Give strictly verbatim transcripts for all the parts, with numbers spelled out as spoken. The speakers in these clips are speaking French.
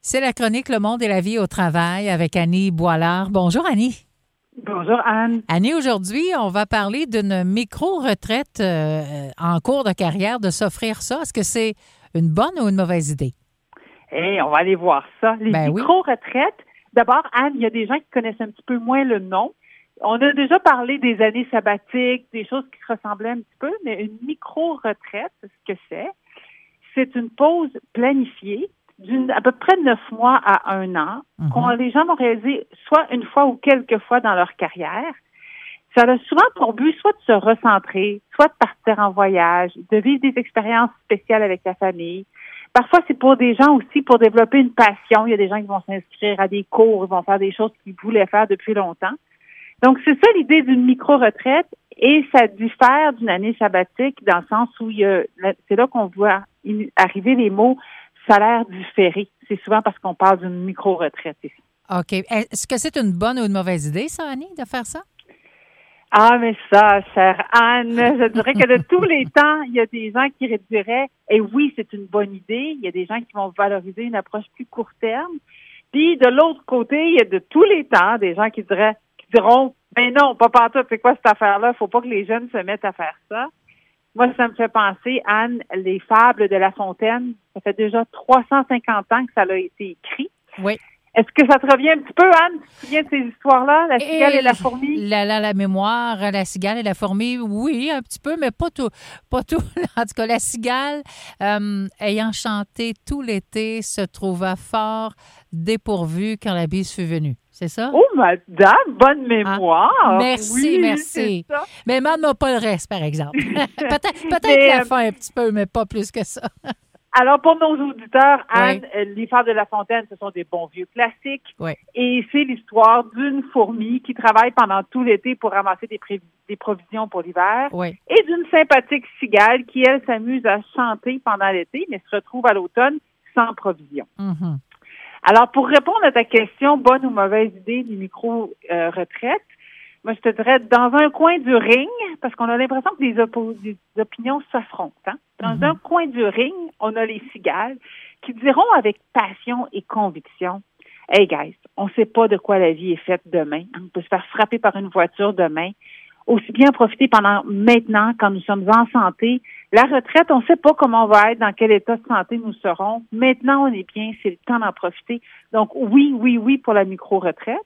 C'est la chronique Le Monde et la vie au travail avec Annie Boilard. Bonjour Annie. Bonjour Anne. Annie, aujourd'hui, on va parler d'une micro-retraite euh, en cours de carrière, de s'offrir ça. Est-ce que c'est une bonne ou une mauvaise idée? Hey, on va aller voir ça. Les ben micro-retraites, oui. D'abord, Anne, il y a des gens qui connaissent un petit peu moins le nom. On a déjà parlé des années sabbatiques, des choses qui ressemblaient un petit peu, mais une micro-retraite, ce que c'est, c'est une pause planifiée d'une à peu près neuf mois à un an, mm-hmm. qu'on les gens vont réaliser soit une fois ou quelques fois dans leur carrière. Ça a souvent pour but soit de se recentrer, soit de partir en voyage, de vivre des expériences spéciales avec la famille. Parfois, c'est pour des gens aussi pour développer une passion. Il y a des gens qui vont s'inscrire à des cours, ils vont faire des choses qu'ils voulaient faire depuis longtemps. Donc, c'est ça l'idée d'une micro-retraite et ça diffère d'une année sabbatique dans le sens où il y a, c'est là qu'on voit arriver les mots salaire différé. C'est souvent parce qu'on parle d'une micro-retraite ici. OK. Est-ce que c'est une bonne ou une mauvaise idée, ça, Annie, de faire ça? Ah, mais ça, chère Anne, je dirais que de tous les temps, il y a des gens qui diraient, et oui, c'est une bonne idée. Il y a des gens qui vont valoriser une approche plus court terme. Puis, de l'autre côté, il y a de tous les temps des gens qui diraient, qui diront, ben non, pas partout, c'est quoi cette affaire-là? Faut pas que les jeunes se mettent à faire ça. Moi, ça me fait penser, Anne, les fables de La Fontaine. Ça fait déjà trois cent cinquante ans que ça a été écrit. Oui. Est-ce que ça te revient un petit peu, Anne? Tu te souviens de ces histoires-là? La cigale et, et la fourmi? La, la, la mémoire, la cigale et la fourmi, oui, un petit peu, mais pas tout. Pas tout. En tout cas, la cigale, euh, ayant chanté tout l'été, se trouva fort dépourvue quand la bise fut venue. C'est ça? Oh, madame, bonne mémoire! Ah, merci, oui, merci. Mais demande-moi pas le reste, par exemple. peut-être peut-être mais, la fin un petit peu, mais pas plus que ça. Alors, pour nos auditeurs, Anne, oui. les fables de La Fontaine, ce sont des bons vieux classiques. Oui. Et c'est l'histoire d'une fourmi qui travaille pendant tout l'été pour ramasser des, pré- des provisions pour l'hiver. Oui. Et d'une sympathique cigale qui, elle, s'amuse à chanter pendant l'été, mais se retrouve à l'automne sans provisions. Mm-hmm. Alors, pour répondre à ta question, bonne ou mauvaise idée des micro-retraites, moi, je te dirais, dans un coin du ring, parce qu'on a l'impression que les, oppo- les opinions s'affrontent, hein? Dans mm-hmm. un coin du ring, on a les cigales qui diront avec passion et conviction, « Hey guys, on ne sait pas de quoi la vie est faite demain. On peut se faire frapper par une voiture demain. Aussi bien profiter pendant maintenant, quand nous sommes en santé. La retraite, on ne sait pas comment on va être, dans quel état de santé nous serons. Maintenant, on est bien, c'est le temps d'en profiter. Donc, oui, oui, oui pour la micro-retraite.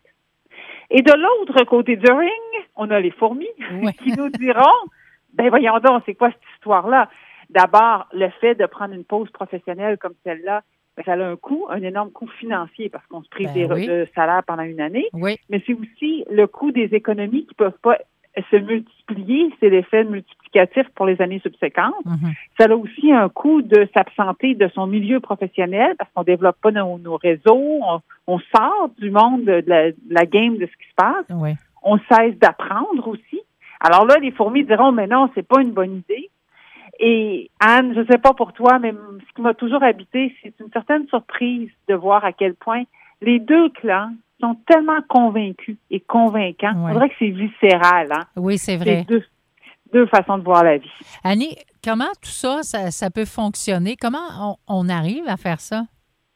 Et de l'autre côté du ring, on a les fourmis oui. qui nous diront, ben voyons donc, c'est quoi cette histoire-là? D'abord, le fait de prendre une pause professionnelle comme celle-là, ben, ça a un coût, un énorme coût financier parce qu'on se prive ben des oui. de salaire pendant une année. Oui. Mais c'est aussi le coût des économies qui ne peuvent pas se multiplier. C'est l'effet multiplicatif pour les années subséquentes. Mm-hmm. Ça a aussi un coût de s'absenter de son milieu professionnel parce qu'on développe pas nos, nos réseaux, on, on sort du monde de la, de la game de ce qui se passe. Oui. On cesse d'apprendre aussi. Alors là, les fourmis diront, mais non, c'est pas une bonne idée. Et Anne, je sais pas pour toi, mais ce qui m'a toujours habité, c'est une certaine surprise de voir à quel point les deux clans sont tellement convaincus et convaincants. Ouais. On dirait que c'est viscéral, hein? Oui, c'est vrai. C'est deux, deux façons de voir la vie. Annie, comment tout ça, ça, ça peut fonctionner? Comment on, on arrive à faire ça?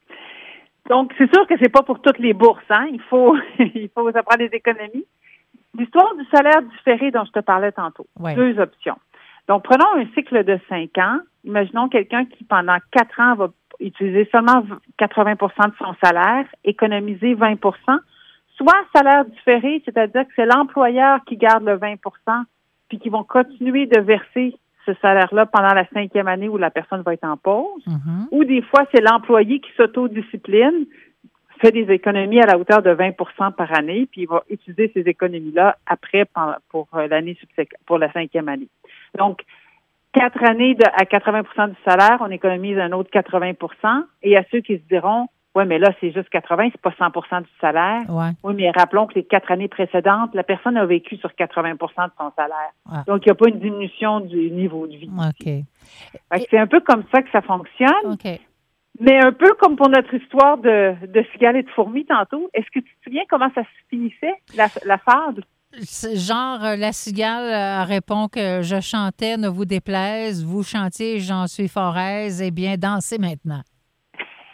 Donc, c'est sûr que c'est pas pour toutes les bourses, hein? Il faut, il faut, ça prend des économies. L'histoire du salaire différé dont je te parlais tantôt. Ouais. Deux options. Donc, prenons un cycle de cinq ans. Imaginons quelqu'un qui, pendant quatre ans, va utiliser seulement quatre-vingts pour cent de son salaire, économiser vingt pour cent, soit salaire différé, c'est-à-dire que c'est l'employeur qui garde le vingt pour cent, puis qui vont continuer de verser ce salaire-là pendant la cinquième année où la personne va être en pause, mm-hmm. ou des fois, c'est l'employé qui s'autodiscipline, fait des économies à la hauteur de vingt pour cent par année, puis il va utiliser ces économies-là après pour l'année subséquente, pour la cinquième année. Donc, quatre années de, à quatre-vingts pour cent du salaire, on économise un autre quatre-vingts pour cent. Et à ceux qui se diront, ouais, mais là, c'est juste quatre-vingts, c'est pas cent pour cent du salaire. Ouais. Oui, mais rappelons que les quatre années précédentes, la personne a vécu sur quatre-vingts pour cent de son salaire. Ouais. Donc, il n'y a pas une diminution du niveau de vie. OK. Fait que c'est un peu comme ça que ça fonctionne. OK. Mais un peu comme pour notre histoire de, de cigale et de fourmi tantôt, est-ce que tu te souviens comment ça se finissait, la, la fable? Genre, la cigale euh, répond que je chantais, ne vous déplaise, vous chantiez, j'en suis fort aise, eh bien, dansez maintenant.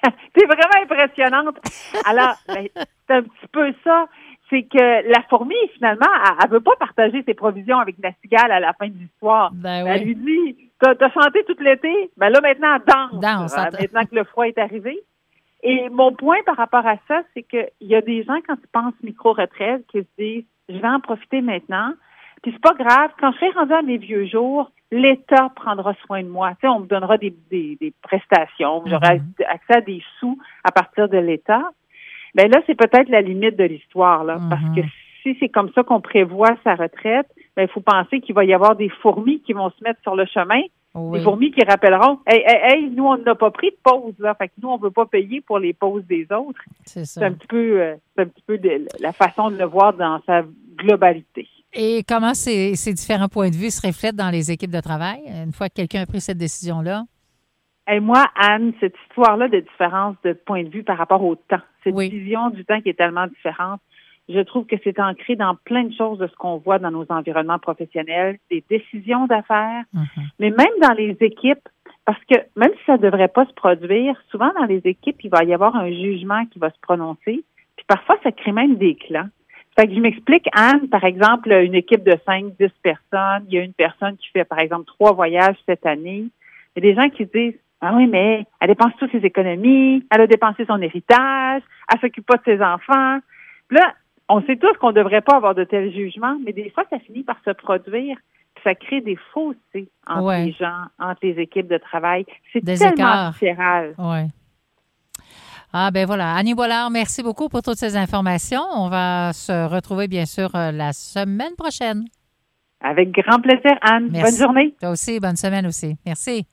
T'es vraiment impressionnante. Alors, ben, c'est un petit peu ça. C'est que la fourmi, finalement, elle, elle veut pas partager ses provisions avec la cigale à la fin de l'histoire. Ben Elle oui. lui dit, t'as, t'as chanté tout l'été, ben là, maintenant, danse. Danse, Euh, attends. maintenant que le froid est arrivé. Et mon point par rapport à ça, c'est qu'il y a des gens, quand ils pensent micro-retraite, qui se disent, je vais en profiter maintenant. Puis c'est pas grave, quand je serai rendu à mes vieux jours, l'État prendra soin de moi. Tu sais, on me donnera des, des, des prestations, j'aurai Mm-hmm. accès à des sous à partir de l'État. Ben là, c'est peut-être la limite de l'histoire, là, Mm-hmm. parce que si c'est comme ça qu'on prévoit sa retraite, ben il faut penser qu'il va y avoir des fourmis qui vont se mettre sur le chemin. Oui. Des fourmis qui rappelleront, hey, hey, hey, nous, on n'a pas pris de pause, là. Fait que nous, on ne veut pas payer pour les pauses des autres. C'est ça. C'est un petit peu, euh, c'est un petit peu de, la façon de le voir dans sa globalité. Et comment ces, ces différents points de vue se reflètent dans les équipes de travail, une fois que quelqu'un a pris cette décision-là? Et moi, Anne, cette histoire-là de différence de point de vue par rapport au temps, cette Oui. vision du temps qui est tellement différente, je trouve que c'est ancré dans plein de choses de ce qu'on voit dans nos environnements professionnels, des décisions d'affaires, Mm-hmm. mais même dans les équipes, parce que même si ça ne devrait pas se produire, souvent dans les équipes, il va y avoir un jugement qui va se prononcer, puis parfois ça crée même des clans. Fait que je m'explique, Anne, par exemple, une équipe de cinq, dix personnes, il y a une personne qui fait, par exemple, trois voyages cette année. Il y a des gens qui disent, ah oui, mais elle dépense toutes ses économies, elle a dépensé son héritage, elle s'occupe pas de ses enfants. Puis là, on sait tous qu'on ne devrait pas avoir de tels jugements, mais des fois, ça finit par se produire, puis ça crée des fossés entre Ouais. les gens, entre les équipes de travail. C'est Des tellement écarts. viscéral. Oui. Ah, ben voilà. Annie Boilard, merci beaucoup pour toutes ces informations. On va se retrouver, bien sûr, euh, la semaine prochaine. Avec grand plaisir, Anne. Merci. Bonne journée. Toi aussi, bonne semaine aussi. Merci.